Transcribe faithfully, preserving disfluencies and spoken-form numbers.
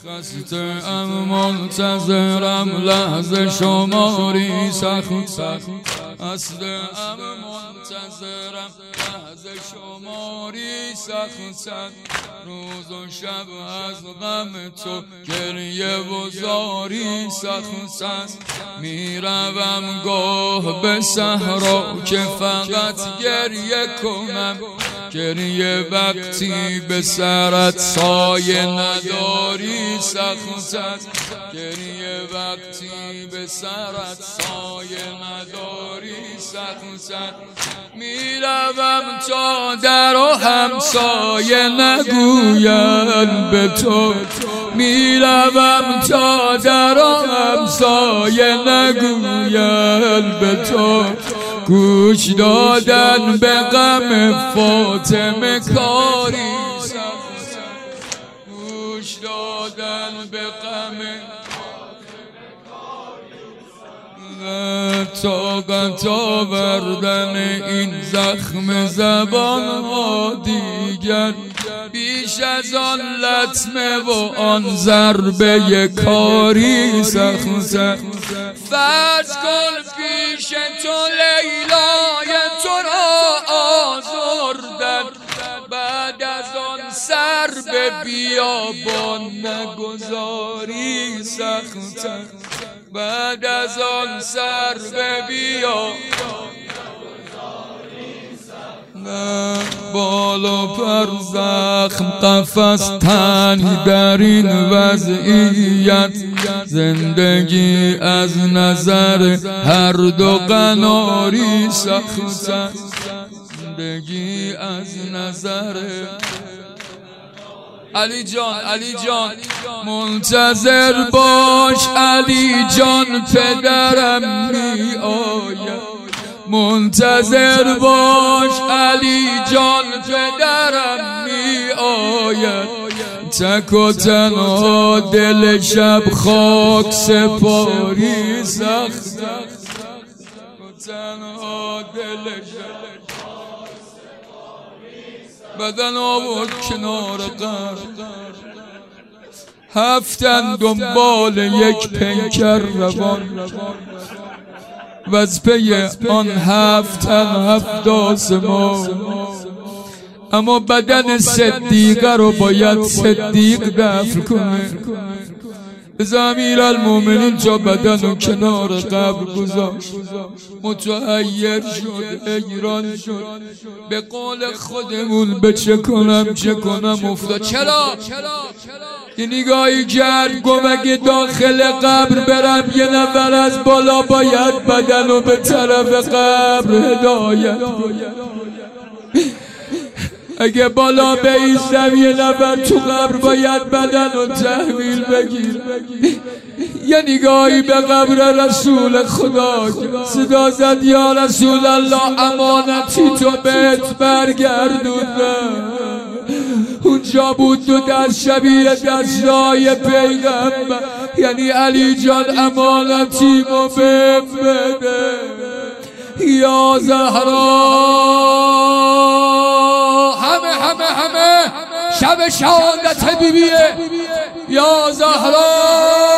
خسته ام منتظرم لحظه شماری سخت سخت خسته ام منتظرم لحظه شماری سخت سخت روز و شب از غم تو گریه و زاری سخت سخت میروم گاه به صحرا که فقط گریه کنم گریه وقتی به سرت سایه نداری سخت سخت گریه وقتی به سرت سایه نداری سخت سخت میروم تا در و همسایه نگوین به تو میروم تا در و همسایه نگوین به تو گوش دادن به غم فاطمه کاری گوش دادن به غم طاقت آوردن این زخم زبان ها دیگر بیش از آن لطمه و آن ضربه کاری سخت سخت فرض کن پیش تو لیلای تو را آزردن بعد از آن سر به بیابان نگذاری سخت سخت بعد از آن سر به بیابان بال و پر زخم قفس تنگ در این وضعیت زندگی از نظر هر دو قناری سخت سخت زندگی از نظر علی جان علی جان منتظر باش علی جان پدرم می آید منتظر باش علی جان پدرم می آید تک و تنها دل شب خاک سپاری سخت تک و تنها دل شب بدن آورد کنار قبر هفتن دنبال یک پیکر روان و از پی آن هفتن هفت آسمان اما بدن صدیقه رو باید صدیق دفن کنه از امیرالمومنین جا بدن و کنار قبر گذاشت متحیر شد حیران شد به قول خودمون به چه کنم چه کنم افتاد چرا یه نگاهی کرد گفت اگه داخل قبر برم یه نفر از بالا باید بدن و به طرف قبر هدایت اگه بالا بایستم یه نفر تو قبر باید بدن و تحویل بگیر یه نگاهی به قبر رسول خدا صدا زد یا رسول الله امانتی تو بهت برگردوندم اونجا بود دو دست شبیه دستای پیغمبر یعنی علی جان امانتیمو بهم بده یا زهرا همه همه همه شب شهادت بیبیه یا زهرا